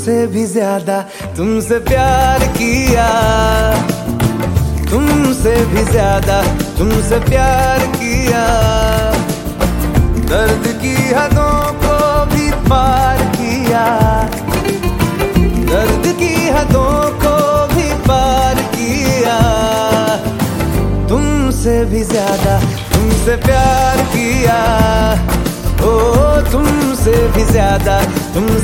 तुमसे भी ज्यादा तुमसे प्यार किया, तुमसे भी ज्यादा तुमसे प्यार किया। दर्द की हदों को भी पार किया, दर्द की हदों को भी पार किया। तुमसे भी ज्यादा तुमसे प्यार किया, ओ तुमसे भी ज्यादा तुमसे